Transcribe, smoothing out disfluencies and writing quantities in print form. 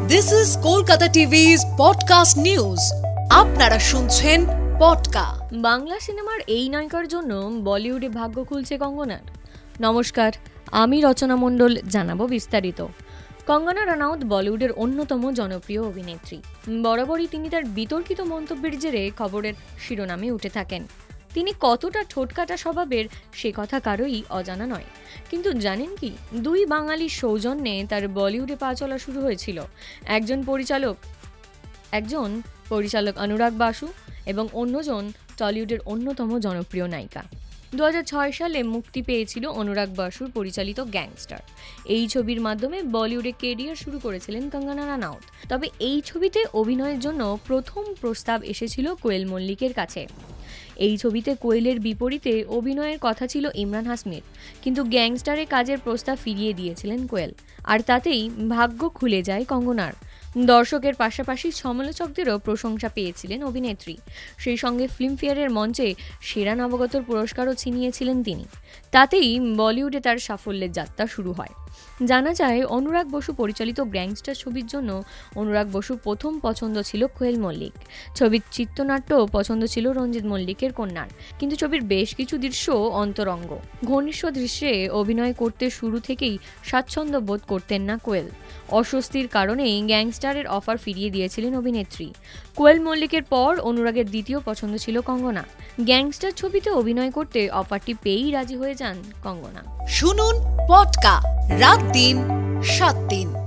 This is Kolkata TV's podcast news. আপনারা শুনছেন পডকা। বাংলা সিনেমার এই নায়িকার জন্য বলিউডে ভাগ্য খুলছে কঙ্গনার। নমস্কার, আমি রচনা মণ্ডল, জানাবো বিস্তারিত। কঙ্গনা রানাউত বলিউডের অন্যতম জনপ্রিয় অভিনেত্রী। বরাবরই তিনি তার বিতর্কিত মন্তব্যের জেরে খবরের শিরোনামে উঠে থাকেন। তিনি কতটা ঠোঁটকাটা স্বভাবের সে কথা কারোই অজানা নয়। কিন্তু জানেন কি, দুই বাঙালির সৌজন্যে তার বলিউডে পা চলা শুরু হয়েছিল। একজন পরিচালক অনুরাগ বাসু এবং অন্যজন টলিউডের অন্যতম জনপ্রিয় নায়িকা। 2006 সালে মুক্তি পেয়েছিল অনুরাগ বাসুর পরিচালিত গ্যাংস্টার। এই ছবির মাধ্যমে বলিউডে কেরিয়ার শুরু করেছিলেন কঙ্গনা রানাউত। তবে এই ছবিতে অভিনয়ের জন্য প্রথম প্রস্তাব এসেছিল কোয়েল মল্লিকের কাছে। এই ছবিতে কোয়েলের বিপরীতে অভিনয়ের কথা ছিল ইমরান হাসমির, কিন্তু গ্যাংস্টারে কাজের প্রস্তাব ফিরিয়ে দিয়েছিলেন কোয়েল, আর তাতেই ভাগ্য খুলে যায় কঙ্গনার। দর্শকের পাশাপাশি সমালোচকদেরও প্রশংসা পেয়েছিলেন অভিনেত্রী। সেই সঙ্গে ফিল্মফেয়ারের মঞ্চে সেরা নবাগতর পুরস্কারও ছিনিয়েছিলেন তিনি। তাতেই বলিউডে তার সাফল্যের যাত্রা শুরু হয়। জানা যায়, অনুরাগ বসু পরিচালিত গ্যাংস্টার ছবির জন্য অনুরাগ বসু প্রথম পছন্দ ছিল কোয়েল মল্লিক। ছবির চিত্রনাট্যও পছন্দ ছিল রঞ্জিত মল্লিকের কন্যার, কিন্তু ছবির বেশ কিছু দৃশ্য অন্তরঙ্গ। ঘনিষ্ঠ দৃশ্যে অভিনয় করতে শুরু থেকেই স্বাচ্ছন্দ্য বোধ করতেন না কোয়েল। অস্বস্তির কারণেই গ্যাংস্টারের অফার ফিরিয়ে দিয়েছিলেন অভিনেত্রী। কোয়েল মল্লিকের পর অনুরাগের দ্বিতীয় পছন্দ ছিল কঙ্গনা। গ্যাংস্টার ছবিতে অভিনয় করতে অফারটি পেয়েই রাজি হয়ে যান কঙ্গনা। শুনুন পডকা রাত দিন 7 দিন।